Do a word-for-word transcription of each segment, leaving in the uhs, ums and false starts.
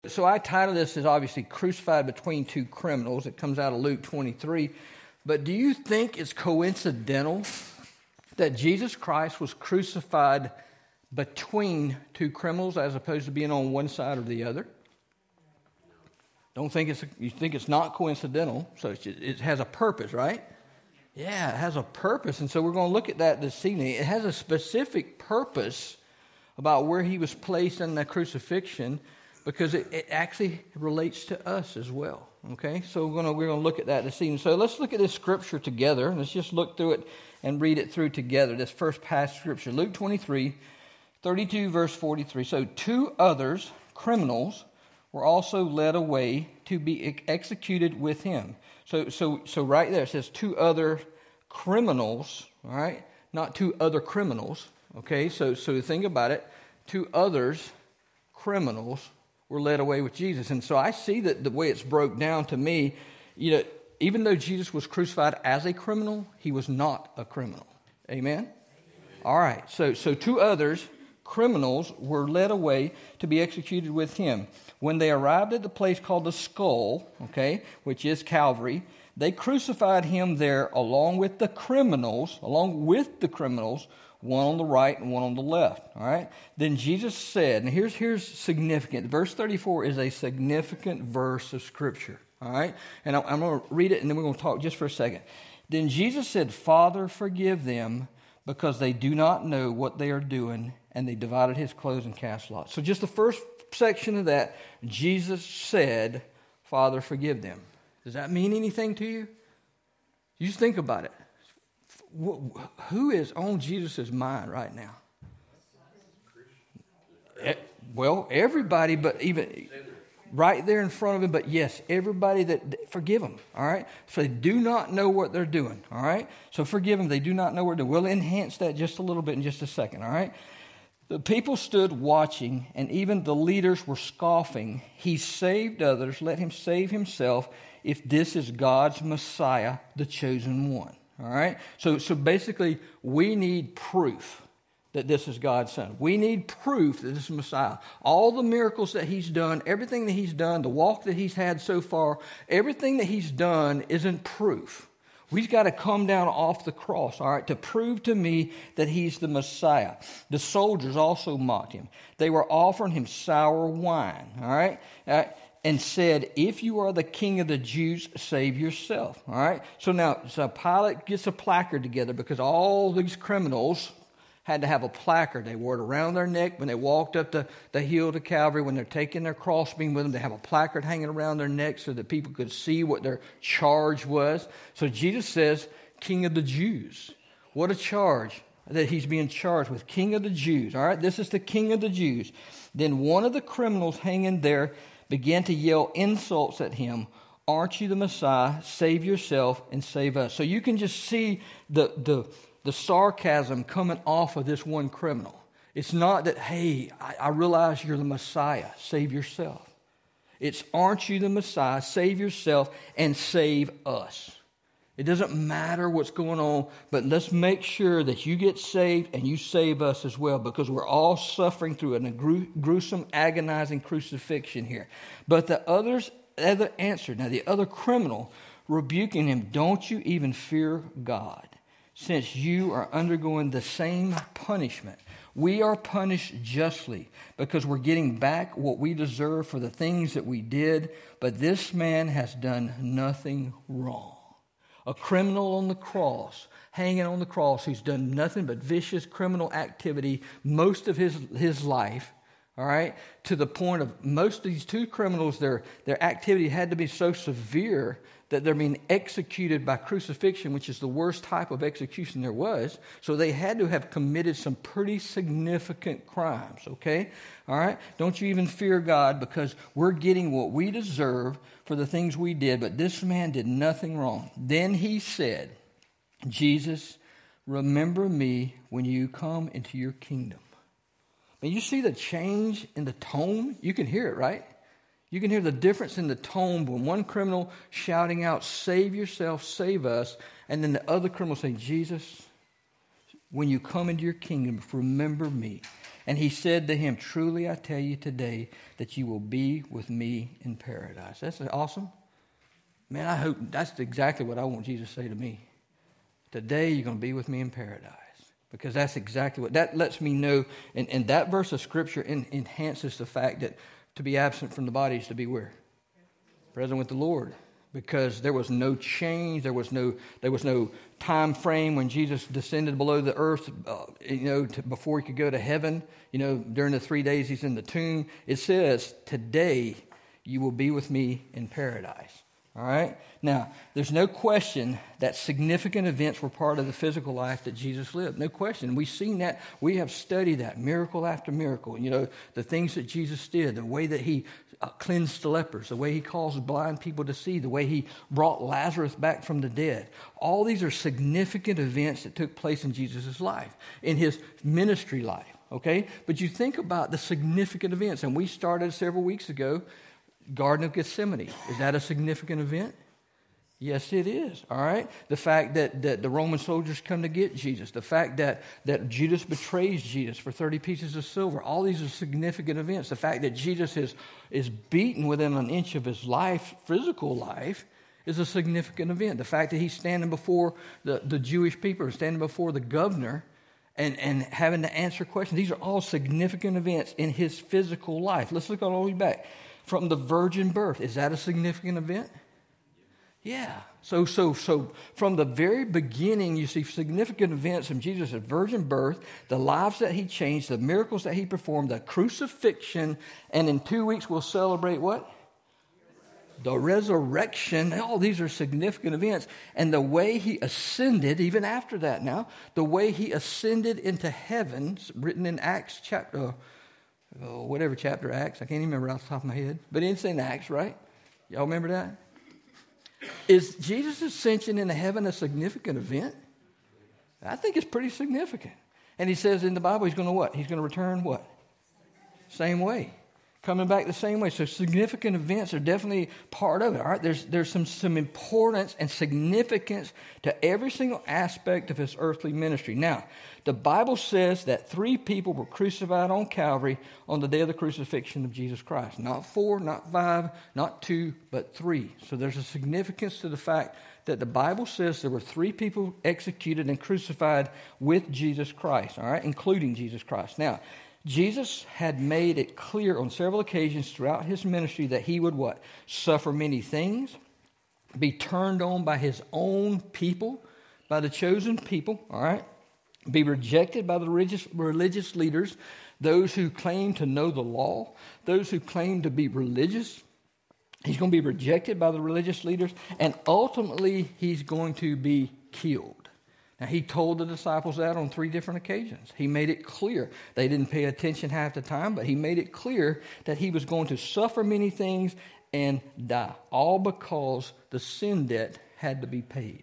so I title this as obviously Crucified Between Two Criminals. It comes out of Luke twenty-three. But do you think it's coincidental that Jesus Christ was crucified between two criminals as opposed to being on one side or the other? Don't think it's, you think it's not coincidental, so it's, it has a purpose, right? Yeah, it has a purpose, and so we're going to look at that this evening. It has a specific purpose about where he was placed in the crucifixion, because it, it actually relates to us as well. Okay, so we're going to we're going to look at that this evening. So let's look at this scripture together. Let's just look through it and read it through together. This first passage of scripture, Luke twenty-three, thirty-two, verse forty-three. So two others, criminals, were also led away to be executed with him. So, so, so right there it says two other criminals. All right, not two other criminals. Okay, so so think about it. Two others, criminals, were led away with Jesus. And so I see that the way it's broke down to me, you know, even though Jesus was crucified as a criminal, he was not a criminal. Amen? Amen. All right. So, so two others, criminals, were led away to be executed with him. When they arrived at the place called the Skull, okay, which is Calvary, they crucified him there along with the criminals, along with the criminals, one on the right and one on the left. All right. Then Jesus said, and here's here's significant. Verse thirty-four is a significant verse of Scripture. All right. And I'm going to read it, and then we're going to talk just for a second. Then Jesus said, "Father, forgive them, because they do not know what they are doing." And they divided his clothes and cast lots. So just the first section of that, Jesus said, "Father, forgive them." Does that mean anything to you? You just think about it. Who is on Jesus' mind right now? Well, everybody, but even right there in front of him. But yes, everybody that, forgive them, all right? So they do not know what they're doing, all right? So forgive them, they do not know what they're doing. We'll enhance that just a little bit in just a second, all right? The people stood watching, and even the leaders were scoffing. He saved others, let him save himself, if this is God's Messiah, the chosen one. All right? So, so basically, we need proof that this is God's Son. We need proof that this is Messiah. All the miracles that he's done, everything that he's done, the walk that he's had so far, everything that he's done isn't proof. We've got to come down off the cross, all right, to prove to me that he's the Messiah. The soldiers also mocked him. They were offering him sour wine, all right, uh, and said, "If you are the king of the Jews, save yourself." All right. So now, so Pilate gets a placard together, because all these criminals had to have a placard. They wore it around their neck when they walked up the, the hill to Calvary. When they're taking their crossbeam with them, they have a placard hanging around their neck so that people could see what their charge was. So Jesus says, "King of the Jews." What a charge that he's being charged with. King of the Jews. All right. This is the King of the Jews. Then one of the criminals hanging there began to yell insults at him. "Aren't you the Messiah? Save yourself and save us." So you can just see the, the, the sarcasm coming off of this one criminal. It's not that, "Hey, I, I realize you're the Messiah. Save yourself." It's, "Aren't you the Messiah? Save yourself and save us." It doesn't matter what's going on, but let's make sure that you get saved and you save us as well, because we're all suffering through a gruesome, agonizing crucifixion here. But the others other answered. Now, the other criminal rebuking him, "Don't you even fear God, since you are undergoing the same punishment? We are punished justly because we're getting back what we deserve for the things that we did, but this man has done nothing wrong." A criminal on the cross, hanging on the cross, who's done nothing but vicious criminal activity most of his, his life, all right, to the point of most of these two criminals, their, their activity had to be so severe that they're being executed by crucifixion, which is the worst type of execution there was. So they had to have committed some pretty significant crimes, okay? All right? Don't you even fear God, because we're getting what we deserve for the things we did, but this man did nothing wrong. Then he said, "Jesus, remember me when you come into your kingdom." And you see the change in the tone? You can hear it, right? You can hear the difference in the tone when one criminal shouting out, "Save yourself, save us," and then the other criminal saying, "Jesus, when you come into your kingdom, remember me." And he said to him, truly I tell you today that you will be with me in paradise. That's awesome. Man, I hope that's exactly what I want Jesus to say to me. Today you're going to be with me in paradise. Because that's exactly what, that lets me know, and, and that verse of Scripture en, enhances the fact that to be absent from the body is to be where? Present with the Lord. Because there was no change, there was no there was no time frame when Jesus descended below the earth, uh, you know, to, before he could go to heaven. You know, during the three days he's in the tomb. It says, today you will be with me in paradise. All right? Now, there's no question that significant events were part of the physical life that Jesus lived. No question. We've seen that. We have studied that miracle after miracle. You know, the things that Jesus did, the way that he uh, cleansed the lepers, the way he caused blind people to see, the way he brought Lazarus back from the dead. All these are significant events that took place in Jesus' life, in his ministry life. Okay? But you think about the significant events, and we started several weeks ago, Garden of Gethsemane. Is that a significant event? Yes, it is. All right. The fact that, that the Roman soldiers come to get Jesus. The fact that, that Judas betrays Jesus for thirty pieces of silver. All these are significant events. The fact that Jesus is, is beaten within an inch of his life, physical life, is a significant event. The fact that he's standing before the, the Jewish people, or standing before the governor, and, and having to answer questions. These are all significant events in his physical life. Let's look all the way back. From the virgin birth, is that a significant event? Yeah. So, so, so from the very beginning, you see significant events from Jesus' virgin birth, the lives that he changed, the miracles that he performed, the crucifixion, and in two weeks we'll celebrate what? The resurrection. All these are significant events. And the way he ascended, even after that now, the way he ascended into heaven, written in Acts chapter Oh, whatever chapter Acts, I can't even remember off the top of my head, but it's in Acts, right? Y'all remember that? Is Jesus' ascension into heaven a significant event? I think it's pretty significant. And he says in the Bible, he's going to what? He's going to return what? Same way. Coming back the same way. So significant events are definitely part of it. All right, there's there's some, some importance and significance to every single aspect of his earthly ministry. Now, the Bible says that three people were crucified on Calvary on the day of the crucifixion of Jesus Christ. Not four, not five, not two, but three. So there's a significance to the fact that the Bible says there were three people executed and crucified with Jesus Christ, all right, including Jesus Christ. Now, Jesus had made it clear on several occasions throughout his ministry that he would what? Suffer many things, be turned on by his own people, by the chosen people, all right? Be rejected by the religious, religious leaders, those who claim to know the law, those who claim to be religious. He's going to be rejected by the religious leaders, and ultimately he's going to be killed. Now, he told the disciples that on three different occasions. He made it clear. They didn't pay attention half the time, but he made it clear that he was going to suffer many things and die, all because the sin debt had to be paid.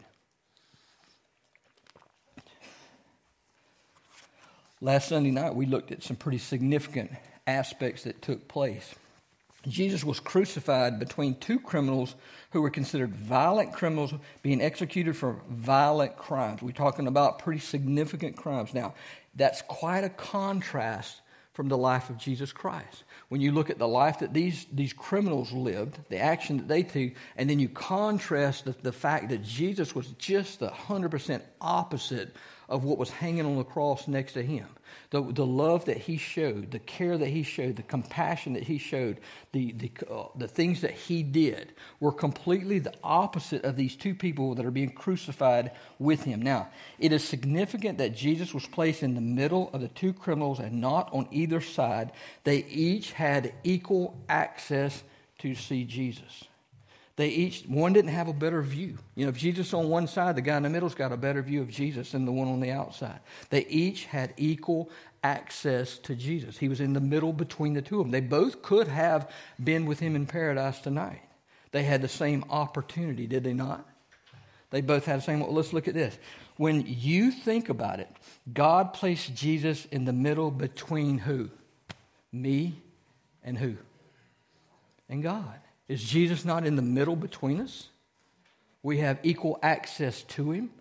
Last Sunday night, we looked at some pretty significant aspects that took place. Jesus was crucified between two criminals who were considered violent criminals being executed for violent crimes. We're talking about pretty significant crimes. Now, that's quite a contrast from the life of Jesus Christ. When you look at the life that these, these criminals lived, the action that they took, and then you contrast the, the fact that Jesus was just the one hundred percent opposite of what was hanging on the cross next to him. The, the love that he showed, the care that he showed, the compassion that he showed, the, the, uh, the things that he did were completely the opposite of these two people that are being crucified with him. Now, it is significant that Jesus was placed in the middle of the two criminals and not on either side. They each had equal access to see Jesus. They each, one didn't have a better view. You know, if Jesus on one side, the guy in the middle's got a better view of Jesus than the one on the outside. They each had equal access to Jesus. He was in the middle between the two of them. They both could have been with him in paradise tonight. They had the same opportunity, did they not? They both had the same. Well, let's look at this. When you think about it, God placed Jesus in the middle between who? Me and who? And God. Is Jesus not in the middle between us? We have equal access to him.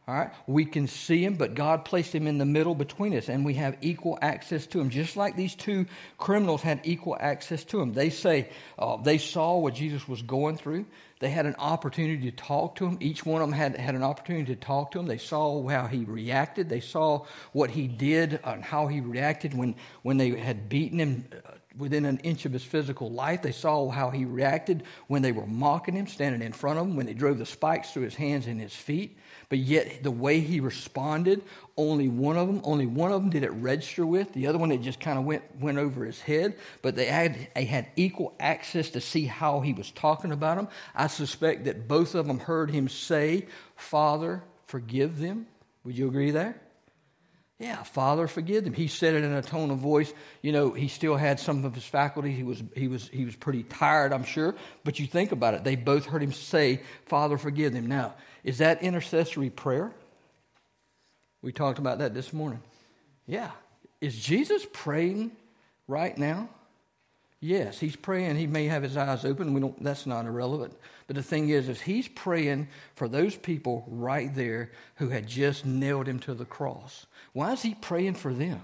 All right, we can see him, but God placed him in the middle between us, and we have equal access to him. Just like these two criminals had equal access to him. They say uh, they saw what Jesus was going through. They had an opportunity to talk to him. Each one of them had, had an opportunity to talk to him. They saw how he reacted. They saw what he did and how he reacted when, when they had beaten him within an inch of his physical life. They saw how he reacted when they were mocking him, standing in front of him, when they drove the spikes through his hands and his feet. But yet the way he responded, only one of them, only one of them did it register with. The other one, it just kind of went went over his head. But they had, they had equal access to see how he was talking about them. I suspect that both of them heard him say, "Father, forgive them." Would you agree there? Yeah, Father, forgive them. He said it in a tone of voice. You know, he still had some of his faculties. He was he was he was pretty tired, I'm sure. But you think about it. They both heard him say, "Father, forgive them." Now, is that intercessory prayer? We talked about that this morning. Yeah. Is Jesus praying right now? Yes, he's praying. He may have his eyes open. We don't. That's not irrelevant. But the thing is, is he's praying for those people right there who had just nailed him to the cross. Why is he praying for them?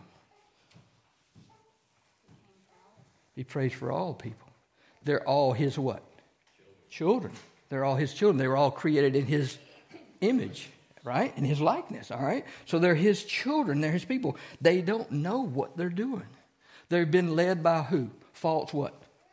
He prays for all people. They're all his what? Children. They're all his children. They were all created in his image, right? In his likeness, all right? So they're his children. They're his people. They don't know what they're doing. They've been led by who? False what?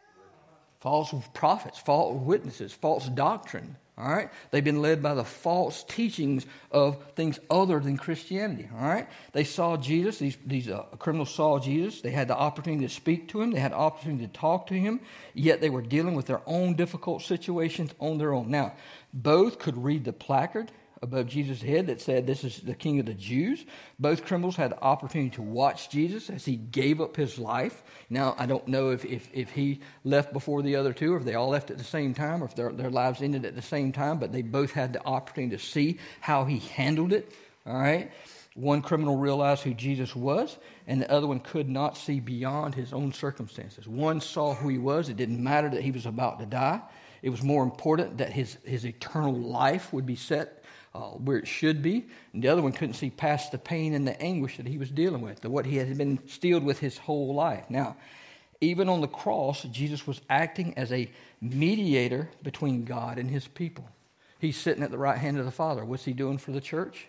False prophets, false witnesses, false doctrine. All right? They've been led by the false teachings of things other than Christianity. All right? They saw Jesus. These, these uh, criminals saw Jesus. They had the opportunity to speak to him. They had the opportunity to talk to him. Yet they were dealing with their own difficult situations on their own. Now, both could read the placard above Jesus' head that said, "This is the King of the Jews." Both criminals had the opportunity to watch Jesus as he gave up his life. Now, I don't know if, if, if he left before the other two, or if they all left at the same time, or if their, their lives ended at the same time, but they both had the opportunity to see how he handled it. All right? One criminal realized who Jesus was, and the other one could not see beyond his own circumstances. One saw who he was. It didn't matter that he was about to die. It was more important that his, his eternal life would be set Uh, where it should be. And the other one couldn't see past the pain and the anguish that he was dealing with, the, what he had been steeled with his whole life. Now, even on the cross, Jesus was acting as a mediator between God and his people. He's sitting at the right hand of the Father. What's he doing for the church?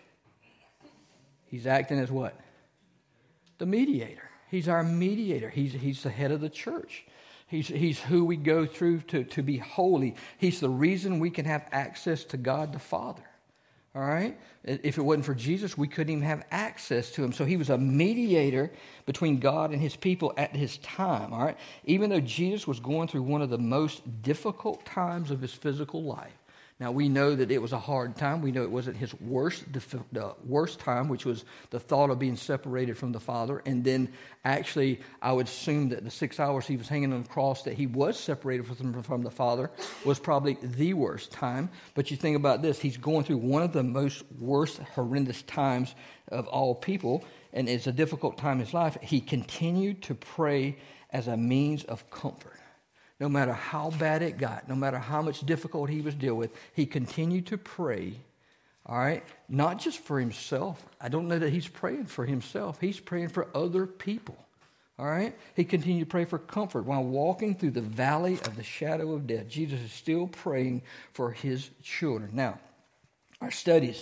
He's acting as what? The mediator. He's our mediator. He's, he's the head of the church. He's, he's who we go through to, to be holy. He's the reason we can have access to God the Father. All right? If it wasn't for Jesus, we couldn't even have access to him. So he was a mediator between God and his people at his time. All right? Even though Jesus was going through one of the most difficult times of his physical life. Now, we know that it was a hard time. We know it wasn't his worst, the worst time, which was the thought of being separated from the Father. And then, actually, I would assume that the six hours he was hanging on the cross, that he was separated from, from the Father, was probably the worst time. But you think about this. He's going through one of the most worst, horrendous times of all people, and it's a difficult time in his life. He continued to pray as a means of comfort. No matter how bad it got, no matter how much difficulty he was dealing with, he continued to pray, all right, not just for himself. I don't know that he's praying for himself. He's praying for other people, all right? He continued to pray for comfort while walking through the valley of the shadow of death. Jesus is still praying for his children. Now, our studies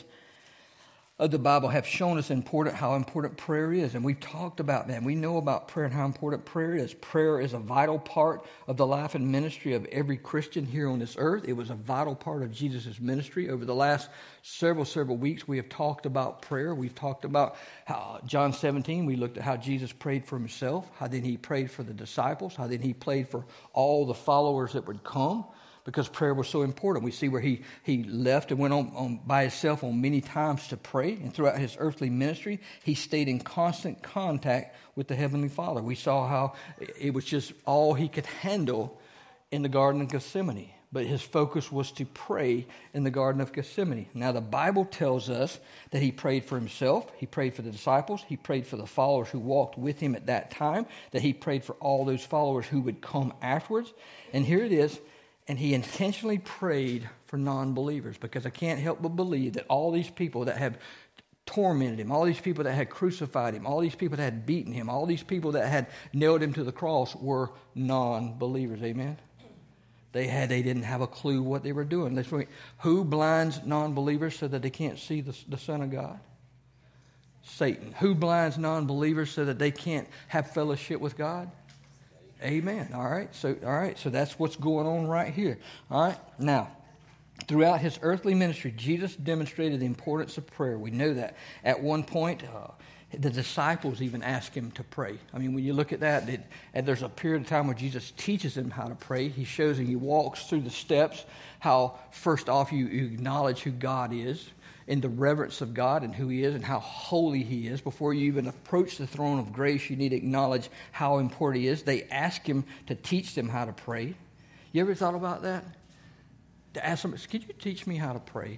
of the Bible have shown us important how important prayer is, and we've talked about that. We know about prayer and how important prayer is. Prayer is a vital part of the life and ministry of every Christian here on this earth. It was a vital part of Jesus' ministry. Over the last several, several weeks, we have talked about prayer. We've talked about how John seventeen, we looked at how Jesus prayed for himself, how then he prayed for the disciples, how then he prayed for all the followers that would come. Because prayer was so important. We see where he, he left and went on, on by himself on many times to pray. And throughout his earthly ministry, he stayed in constant contact with the Heavenly Father. We saw how it was just all he could handle in the Garden of Gethsemane. But his focus was to pray in the Garden of Gethsemane. Now, the Bible tells us that he prayed for himself. He prayed for the disciples. He prayed for the followers who walked with him at that time. That he prayed for all those followers who would come afterwards. And here it is. And he intentionally prayed for non-believers, because I can't help but believe that all these people that have tormented him, all these people that had crucified him, all these people that had beaten him, all these people that had nailed him to the cross were non-believers. Amen? They had, they didn't have a clue what they were doing. That's why, who blinds non-believers so that they can't see the, the Son of God? Satan. Who blinds non-believers so that they can't have fellowship with God? Amen. All right. So, all right. So that's what's going on right here. All right. Now, throughout his earthly ministry, Jesus demonstrated the importance of prayer. We know that. At one point, uh, the disciples even asked him to pray. I mean, when you look at that, it, and there's a period of time where Jesus teaches them how to pray. He shows them, he walks through the steps, how first off you, you acknowledge who God is, in the reverence of God and who he is and how holy he is. Before you even approach the throne of grace, you need to acknowledge how important he is. They ask him to teach them how to pray. You ever thought about that? To ask them, could you teach me how to pray?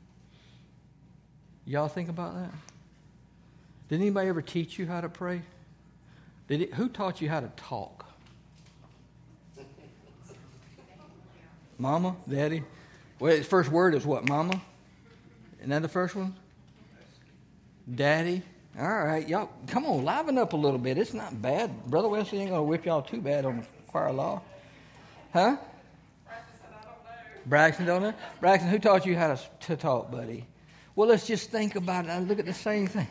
Y'all think about that? Did anybody ever teach you how to pray? Did it, who taught you how to talk? Mama? Daddy? Well, his first word is what, mama? Isn't that the first one? Daddy? All right, y'all, come on, liven up a little bit. It's not bad. Brother Wesley ain't going to whip y'all too bad on the choir law. Huh? Braxton don't know? Braxton, who taught you how to, to talk, buddy? Well, let's just think about it. I look at the same thing.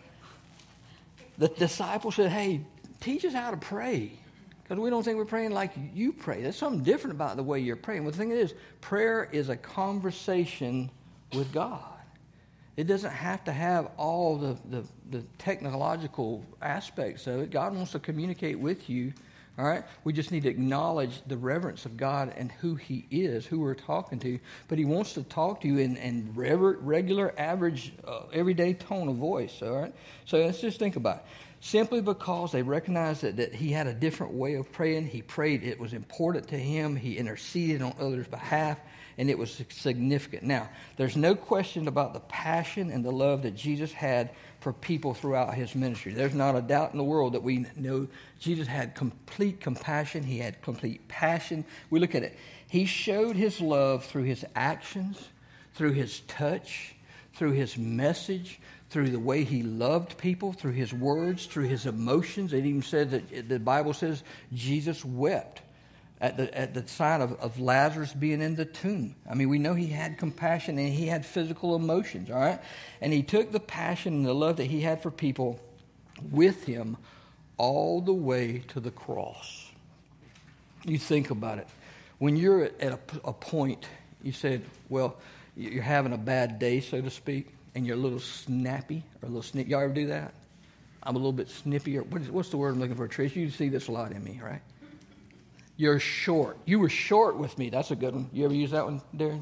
The disciples said, hey, teach us how to pray. Because we don't think we're praying like you pray. There's something different about the way you're praying. Well, the thing is, prayer is a conversation with God. It doesn't have to have all the, the, the technological aspects of it. God wants to communicate with you. All right? We just need to acknowledge the reverence of God and who he is, who we're talking to. But he wants to talk to you in, in regular, average, uh, everyday tone of voice. All right? So let's just think about it. Simply because they recognized that, that he had a different way of praying. He prayed. It was important to him. He interceded on others' behalf. And it was significant. Now, there's no question about the passion and the love that Jesus had for people throughout his ministry. There's not a doubt in the world that we know Jesus had complete compassion. He had complete passion. We look at it. He showed his love through his actions, through his touch, through his message, through the way he loved people, through his words, through his emotions. It even said that the Bible says Jesus wept at the at the sign of, of Lazarus being in the tomb. I mean, we know he had compassion and he had physical emotions, all right? And he took the passion and the love that he had for people with him all the way to the cross. You think about it. When you're at a, a point, you said, well, you're having a bad day, so to speak, and you're a little snappy or a little snip. Y'all ever do that? I'm a little bit snippy. Or what is, what's the word I'm looking for, Trish? You see this a lot in me, right? You're short. You were short with me. That's a good one. You ever use that one, Darren?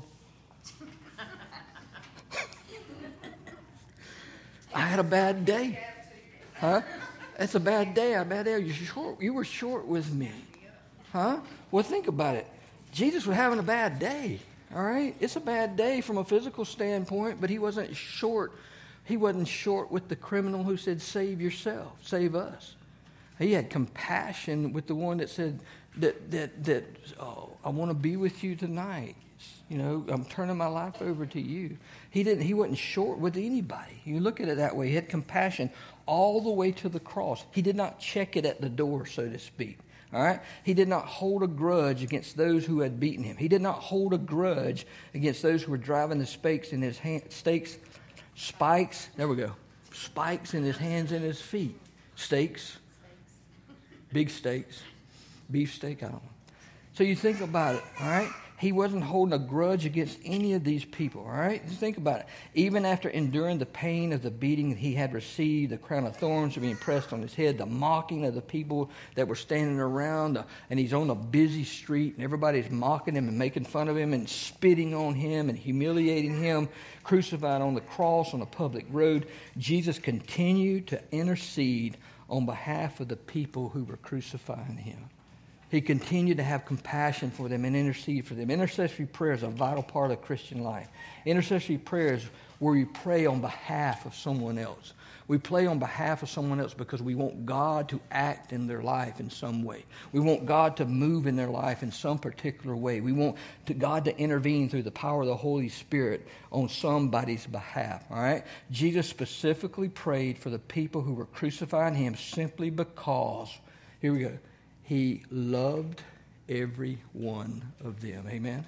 I had a bad day. Huh? It's a bad day. A bad day. You're short. You were short with me. Huh? Well, think about it. Jesus was having a bad day. All right? It's a bad day from a physical standpoint, but he wasn't short. He wasn't short with the criminal who said, save yourself, save us. He had compassion with the one that said, that, that, that oh, I want to be with you tonight. You know, I'm turning my life over to you. He didn't. He wasn't short with anybody. You look at it that way. He had compassion all the way to the cross. He did not check it at the door, so to speak. All right? He did not hold a grudge against those who had beaten him. He did not hold a grudge against those who were driving the stakes in his hand, stakes, spikes. There we go. Spikes in his hands and his feet. Stakes. Big steaks. Beef steak, I don't know. So you think about it, all right? He wasn't holding a grudge against any of these people, all right? Just think about it. Even after enduring the pain of the beating that he had received, the crown of thorns being pressed on his head, the mocking of the people that were standing around, uh, and he's on a busy street, and everybody's mocking him and making fun of him and spitting on him and humiliating him, crucified on the cross on a public road, Jesus continued to intercede on behalf of the people who were crucifying him. He continued to have compassion for them and intercede for them. Intercessory prayer is a vital part of Christian life. Intercessory prayer is where you pray on behalf of someone else. We pray on behalf of someone else because we want God to act in their life in some way. We want God to move in their life in some particular way. We want to, God to intervene through the power of the Holy Spirit on somebody's behalf. All right? Jesus specifically prayed for the people who were crucifying him simply because, here we go, he loved every one of them. Amen?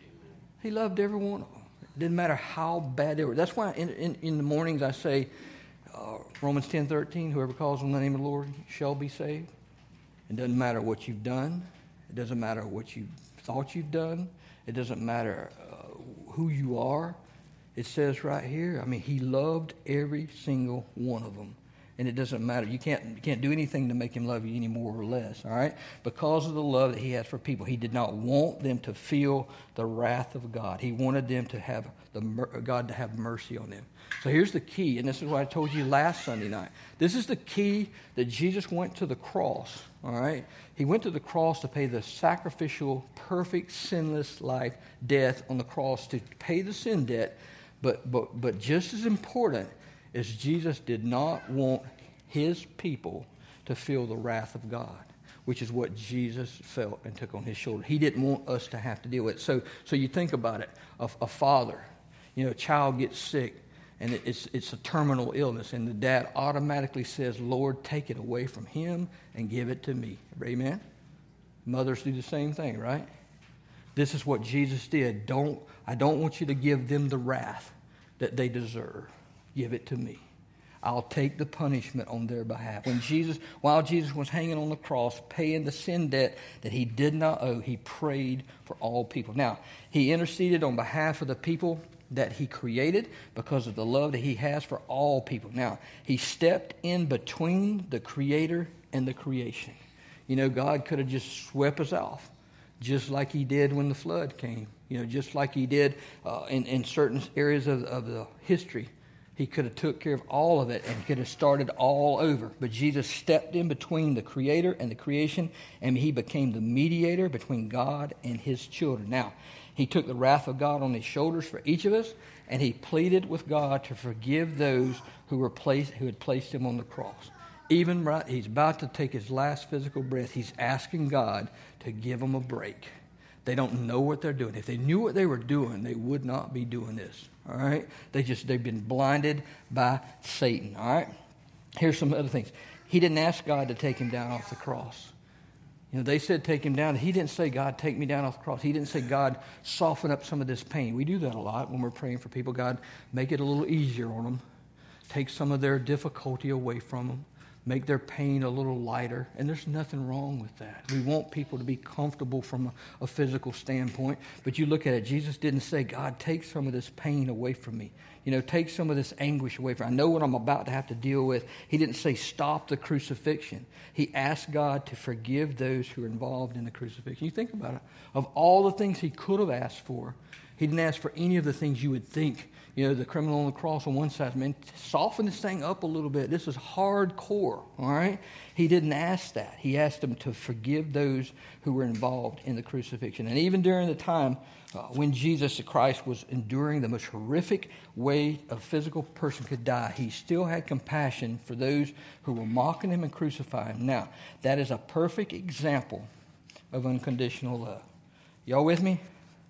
He loved every one of them. It didn't matter how bad they were. That's why in, in, in the mornings I say, uh, Romans ten thirteen, whoever calls on the name of the Lord shall be saved. It doesn't matter what you've done. It doesn't matter what you thought you've done. It doesn't matter uh, who you are. It says right here, I mean, he loved every single one of them. And it doesn't matter. You can't you can't do anything to make him love you any more or less, all right? Because of the love that he has for people. He did not want them to feel the wrath of God. He wanted them to have the God to have mercy on them. So here's the key, and this is what I told you last Sunday night. This is the key that Jesus went to the cross, all right? He went to the cross to pay the sacrificial, perfect, sinless life, death on the cross to pay the sin debt. But but but just as important is Jesus did not want his people to feel the wrath of God, which is what Jesus felt and took on his shoulder. He didn't want us to have to deal with it. So, so you think about it. A, a father, you know, a child gets sick, and it's, it's a terminal illness, and the dad automatically says, Lord, take it away from him and give it to me. Amen? Mothers do the same thing, right? This is what Jesus did. Don't I don't want you to give them the wrath that they deserve. Give it to me. I'll take the punishment on their behalf. When Jesus, while Jesus was hanging on the cross, paying the sin debt that he did not owe, he prayed for all people. Now, he interceded on behalf of the people that he created because of the love that he has for all people. Now, he stepped in between the Creator and the creation. You know, God could have just swept us off, just like he did when the flood came. You know, just like he did uh, in, in certain areas of, of the history. He could have took care of all of it and could have started all over. But Jesus stepped in between the Creator and the creation, and he became the mediator between God and his children. Now, he took the wrath of God on his shoulders for each of us, and he pleaded with God to forgive those who were placed, who had placed him on the cross. Even right, he's about to take his last physical breath. He's asking God to give him a break. They don't know what they're doing. If they knew what they were doing, they would not be doing this. All right? They just, they've been blinded by Satan. All right? Here's some other things. He didn't ask God to take him down off the cross. You know, they said take him down. He didn't say, God, take me down off the cross. He didn't say, God, soften up some of this pain. We do that a lot when we're praying for people. God, make it a little easier on them. Take some of their difficulty away from them. Make their pain a little lighter. And there's nothing wrong with that. We want people to be comfortable from a, a physical standpoint. But you look at it, Jesus didn't say, God, take some of this pain away from me. You know, take some of this anguish away from me. I know what I'm about to have to deal with. He didn't say stop the crucifixion. He asked God to forgive those who are involved in the crucifixion. You think about it. Of all the things he could have asked for, he didn't ask for any of the things you would think. You know, the criminal on the cross on one side, man, soften this thing up a little bit. This is hardcore, all right? He didn't ask that. He asked him to forgive those who were involved in the crucifixion. And even during the time uh, when Jesus Christ was enduring the most horrific way a physical person could die, he still had compassion for those who were mocking him and crucifying him. Now, that is a perfect example of unconditional love. Y'all with me?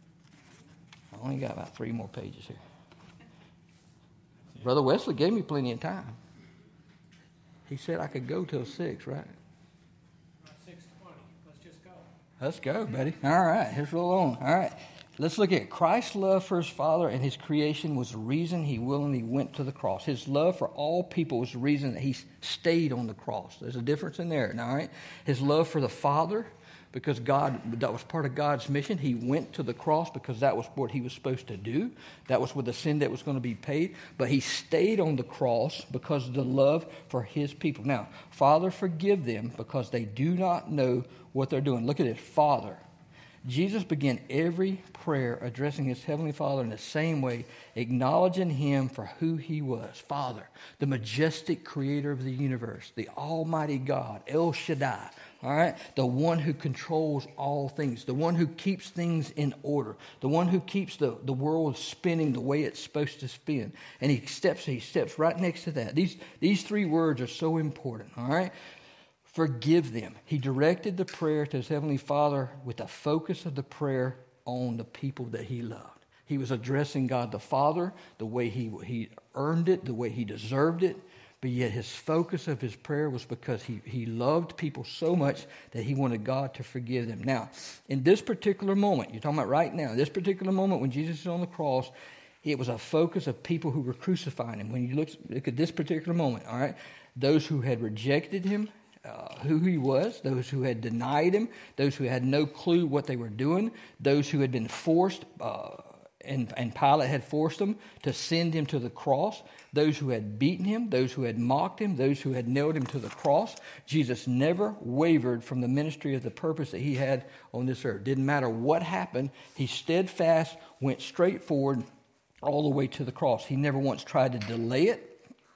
I only got about three more pages here. Brother Wesley gave me plenty of time. He said I could go till six, right? six twenty. Let's just go. Let's go, buddy. All right, let's roll on. All right, let's look at it. Christ's love for his Father and his creation was the reason he willingly went to the cross. His love for all people was the reason that he stayed on the cross. There's a difference in there, all right? His love for the Father, because God, that was part of God's mission. He went to the cross because that was what he was supposed to do. That was what the sin debt was going to be paid. But he stayed on the cross because of the love for his people. Now, Father, forgive them because they do not know what they're doing. Look at it, Father. Jesus began every prayer addressing his heavenly Father in the same way, acknowledging him for who he was. Father, the majestic creator of the universe, the almighty God, El Shaddai, all right? The one who controls all things, the one who keeps things in order, the one who keeps the, the world spinning the way it's supposed to spin. And he steps, he steps right next to that. These, these three words are so important, all right? Forgive them. He directed the prayer to his Heavenly Father with the focus of the prayer on the people that he loved. He was addressing God the Father the way he, he earned it, the way he deserved it, but yet his focus of his prayer was because he, he loved people so much that he wanted God to forgive them. Now, in this particular moment, you're talking about right now, this particular moment when Jesus is on the cross, it was a focus of people who were crucifying him. When you look, look at this particular moment, all right, those who had rejected him, Uh, who he was, those who had denied him, those who had no clue what they were doing, those who had been forced, uh, and, and Pilate had forced them to send him to the cross, those who had beaten him, those who had mocked him, those who had nailed him to the cross. Jesus never wavered from the ministry of the purpose that he had on this earth. Didn't matter what happened, he steadfast, went straight forward all the way to the cross. He never once tried to delay it,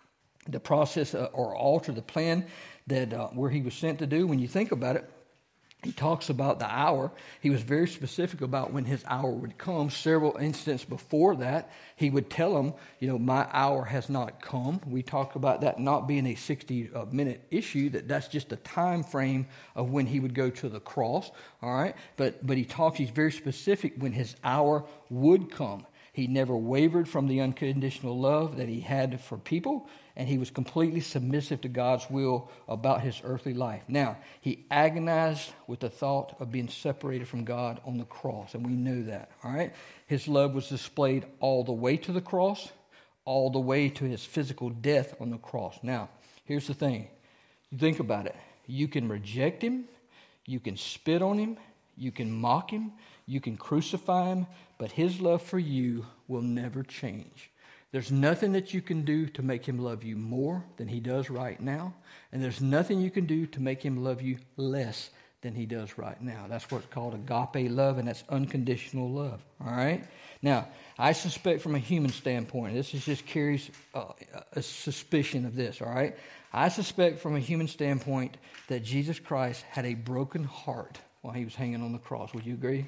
the process, uh, or alter the plan that uh, where he was sent to do. When you think about it, he talks about the hour. He was very specific about when his hour would come. Several instances before that, he would tell them, you know, my hour has not come. We talk about that not being a sixty-minute issue, that that's just a time frame of when he would go to the cross, all right? But, but he talks, he's very specific when his hour would come. He never wavered from the unconditional love that he had for people, and he was completely submissive to God's will about his earthly life. Now, he agonized with the thought of being separated from God on the cross, and we know that, all right? His love was displayed all the way to the cross, all the way to his physical death on the cross. Now, here's the thing. You think about it. You can reject him, you can spit on him, you can mock him, you can crucify him, but his love for you will never change. There's nothing that you can do to make him love you more than he does right now. And there's nothing you can do to make him love you less than he does right now. That's what's called agape love, and that's unconditional love. All right? Now, I suspect from a human standpoint, this is just Carrie's uh, a suspicion of this, all right? I suspect from a human standpoint that Jesus Christ had a broken heart while he was hanging on the cross. Would you agree?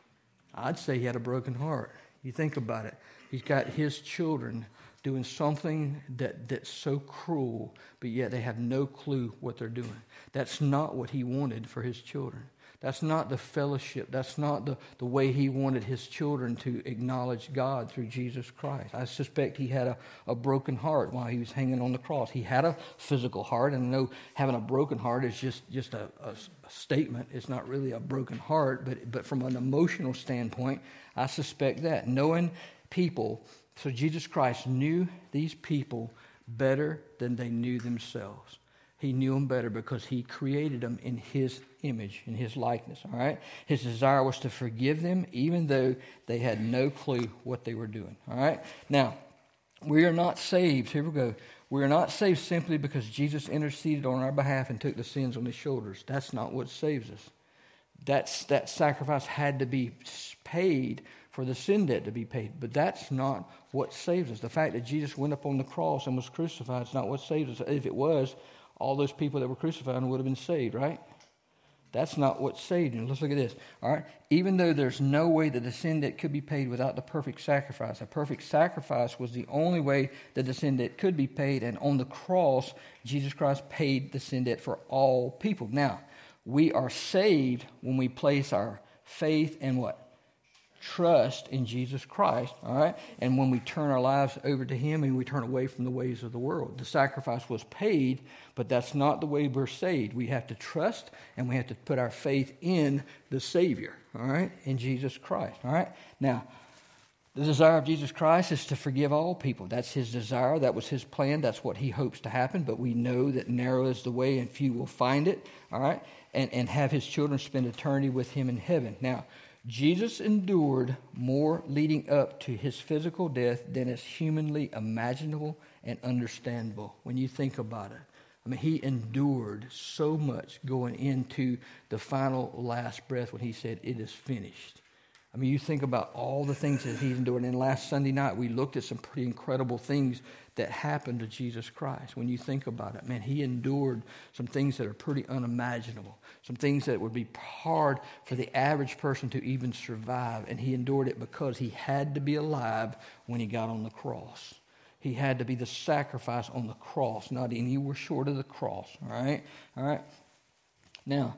I'd say he had a broken heart. You think about it. He's got his children doing something that, that's so cruel, but yet they have no clue what they're doing. That's not what he wanted for his children. That's not the fellowship. That's not the, the way he wanted his children to acknowledge God through Jesus Christ. I suspect he had a, a broken heart while he was hanging on the cross. He had a physical heart, and I know having a broken heart is just, just a, a, a statement. It's not really a broken heart, but, but from an emotional standpoint, I suspect that. Knowing people, so Jesus Christ knew these people better than they knew themselves. He knew them better because he created them in his image, in his likeness, all right? His desire was to forgive them even though they had no clue what they were doing, all right? Now, we are not saved, here we go. We are not saved simply because Jesus interceded on our behalf and took the sins on his shoulders. That's not what saves us. That's, that sacrifice had to be paid for the sin debt to be paid. But that's not what saves us. The fact that Jesus went up on the cross and was crucified is not what saves us. If it was, all those people that were crucified would have been saved, right? That's not what saved him. Let's look at this. All right. Even though there's no way that the sin debt could be paid without the perfect sacrifice, a perfect sacrifice was the only way that the sin debt could be paid. And on the cross, Jesus Christ paid the sin debt for all people. Now, we are saved when we place our faith in what? Trust in Jesus Christ, all right? And when we turn our lives over to him and we turn away from the ways of the world. The sacrifice was paid, but that's not the way we're saved. We have to trust and we have to put our faith in the Savior, all right? In Jesus Christ, all right? Now, the desire of Jesus Christ is to forgive all people. That's his desire. That was his plan. That's what he hopes to happen. But we know that narrow is the way and few will find it, all right? And, and have his children spend eternity with him in heaven. Now, Jesus endured more leading up to his physical death than is humanly imaginable and understandable when you think about it. I mean, he endured so much going into the final last breath when he said, "It is finished." I mean, you think about all the things that he endured. And last Sunday night, we looked at some pretty incredible things that happened to Jesus Christ. When you think about it, man, he endured some things that are pretty unimaginable, some things that would be hard for the average person to even survive. And he endured it because he had to be alive when he got on the cross. He had to be the sacrifice on the cross, not anywhere short of the cross. All right? All right? Now,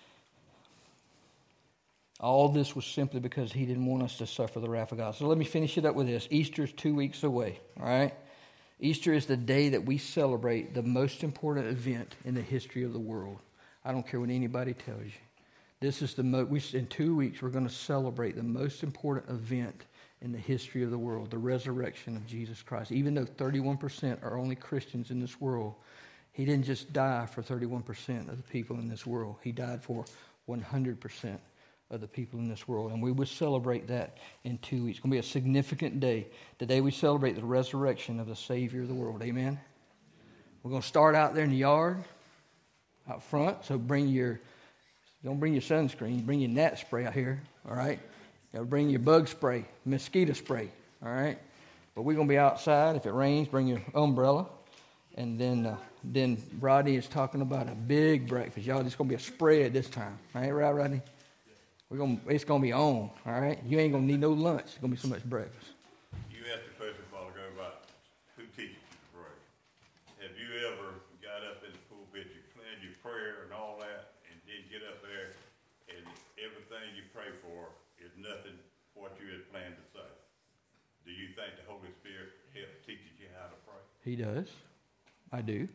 all this was simply because he didn't want us to suffer the wrath of God. So let me finish it up with this. Easter is two weeks away, all right? Easter is the day that we celebrate the most important event in the history of the world. I don't care what anybody tells you. This is the mo- we, in two weeks, we're going to celebrate the most important event in the history of the world, the resurrection of Jesus Christ. Even though thirty-one percent are only Christians in this world, he didn't just die for thirty-one percent of the people in this world. He died for one hundred percent of the people in this world. And we will celebrate that in two weeks. It's going to be a significant day. The day we celebrate the resurrection of the Savior of the world. Amen? We're going to start out there in the yard, out front. So bring your, don't bring your sunscreen. Bring your gnat spray out here. All right? You gotta bring your bug spray, mosquito spray. All right? But we're going to be outside. If it rains, bring your umbrella. And then uh, then Rodney is talking about a big breakfast. Y'all, it's going to be a spread this time. Right, right, Rodney? We're gonna, it's going to be on, all right? You ain't going to need no lunch. It's going to be so much breakfast. You asked a question a while ago about who teaches you to pray. Have you ever got up in the pulpit, you planned your prayer and all that, and then get up there, and everything you pray for is nothing what you had planned to say? Do you think the Holy Spirit helps teaches you how to pray? He does. I do.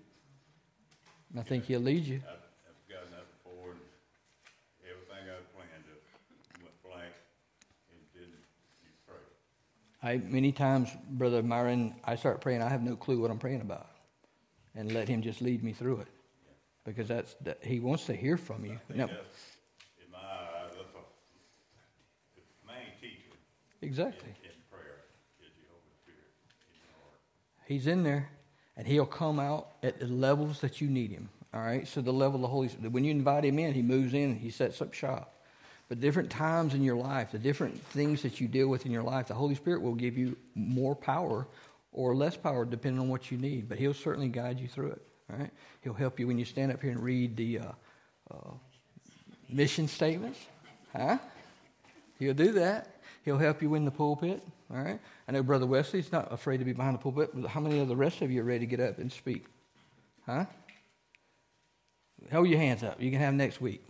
I think he'll lead you. I've, I've gotten up before, and everything I planned to went blank, and then you pray. I many times, Brother Myron, I start praying. I have no clue what I'm praying about, and let him just lead me through it, because that's that, he wants to hear from you. I think No. that's, in my eyes, that's a, the main teacher Exactly. in, in prayer is the Holy Spirit in your heart. He's in there, and he'll come out at the levels that you need him. All right? So the level of the Holy Spirit, when you invite him in, he moves in and he sets up shop. But different times in your life, the different things that you deal with in your life, the Holy Spirit will give you more power or less power depending on what you need. But he'll certainly guide you through it. All right? He'll help you when you stand up here and read the uh, uh, mission statements. Huh? He'll do that. He'll help you in the pulpit. All right? I know Brother Wesley's not afraid to be behind the pulpit, but how many of the rest of you are ready to get up and speak? Huh? Hold your hands up. You can have next week.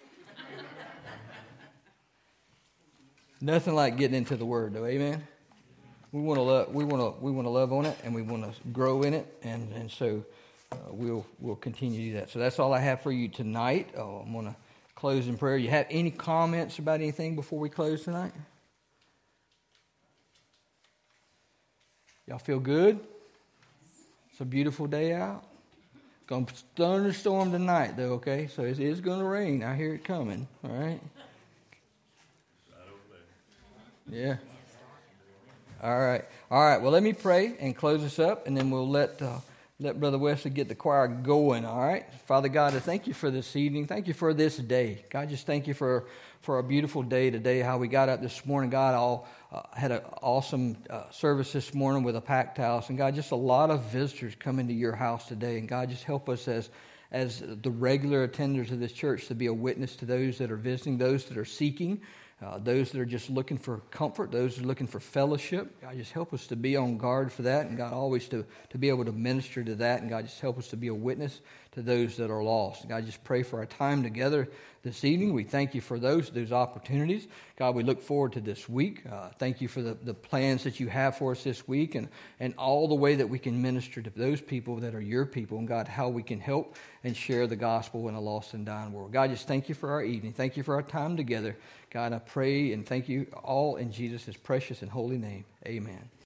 Nothing like getting into the Word, though. Amen. We want to love. We want to. We want to love on it, and we want to grow in it, and and so uh, we'll we'll continue to do that. So that's all I have for you tonight. Oh, I'm going to close in prayer. You have any comments about anything before we close tonight? Y'all feel good? It's a beautiful day out. Going to thunderstorm tonight, though. Okay, so it is going to rain. I hear it coming. All right. Yeah. All right. All right. Well, let me pray and close this up, and then we'll let uh, let Brother Wesley get the choir going. All right. Father God, I thank you for this evening. Thank you for this day. God, just thank you for for a beautiful day today. How we got up this morning. God, all uh, had an awesome uh, service this morning with a packed house, and God, just a lot of visitors coming to your house today. And God, just help us as as the regular attenders of this church to be a witness to those that are visiting, those that are seeking. Uh, those that are just looking for comfort, those that are looking for fellowship. God, just help us to be on guard for that, and God, always to, to be able to minister to that, and God, just help us to be a witness to those that are lost. And God, just pray for our time together this evening. We thank you for those those opportunities. God, we look forward to this week. Uh, thank you for the, the plans that you have for us this week, and, and all the way that we can minister to those people that are your people, and God, how we can help and share the gospel in a lost and dying world. God, just thank you for our evening. Thank you for our time together. God, I pray and thank you all in Jesus' precious and holy name. Amen.